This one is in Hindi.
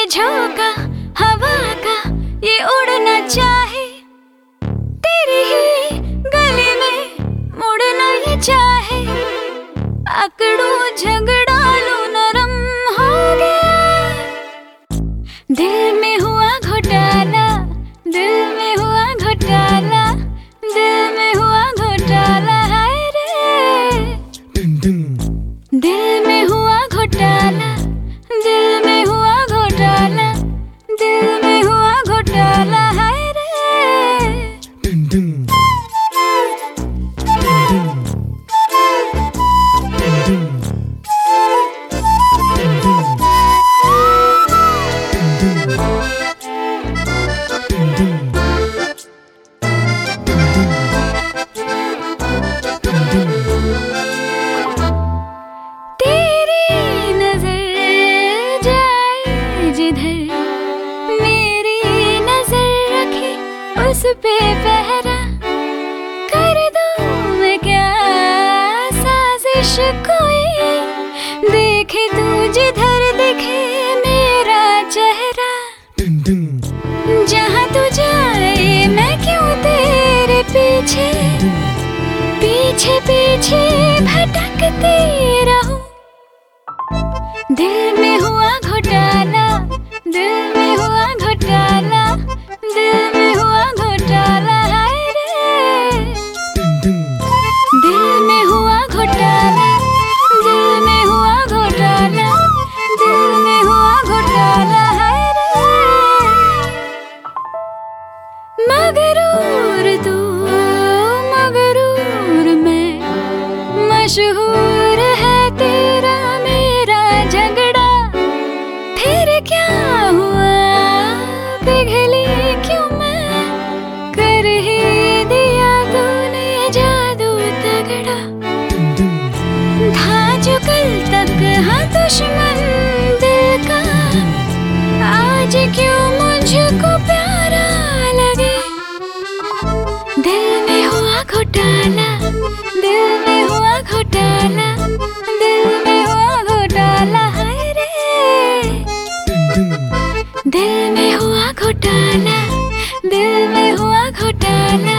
झोंका हवा का ये उड़ना चाहे, तेरी ही गली में मुड़ना ये चाहे। अकड़ू झगड़ा लू नरम हो गया, दिल में हुआ घोटाला, दिल में हुआ घोटाला, दिल में हुआ घोटाला। हाय रे दिल में हुआ घोटाला, दिल में हुआ घोटाला, दिल में हुआ घोटाला। हाय रे उस पे पहरा कर दूं मैं क्या साजिश कोई, देखे तू जिधर दिखे मेरा चेहरा। जहाँ तू जाए मैं क्यों तेरे पीछे पीछे पीछे भटकती रहूं। दिल में हुआ घोटाला, दिल में हुआ घोटाला, दिल में हुआ घोटाला। हाय रे दिल में हुआ घोटाला, दिल में हुआ घोटाला, दिल में हुआ घोटाला। हाय रे मगरूर तू मगरूर मैं, मशहूर है तेरा मेरा झगड़ा। फिर क्या हुआ पिघली क्यों मैं, कर ही दिया तूने जादू तगड़ा। था जो कल तक हाँ दुश्मन दिल का, आज क्यों मुझको प्यारा लगे। दिल में हुआ घोटाला, दिल में हुआ घोटाला, दिल में हुआ घोटाला। हाय रे दिल में हुआ घोटाला, दिल में हुआ घोटाला।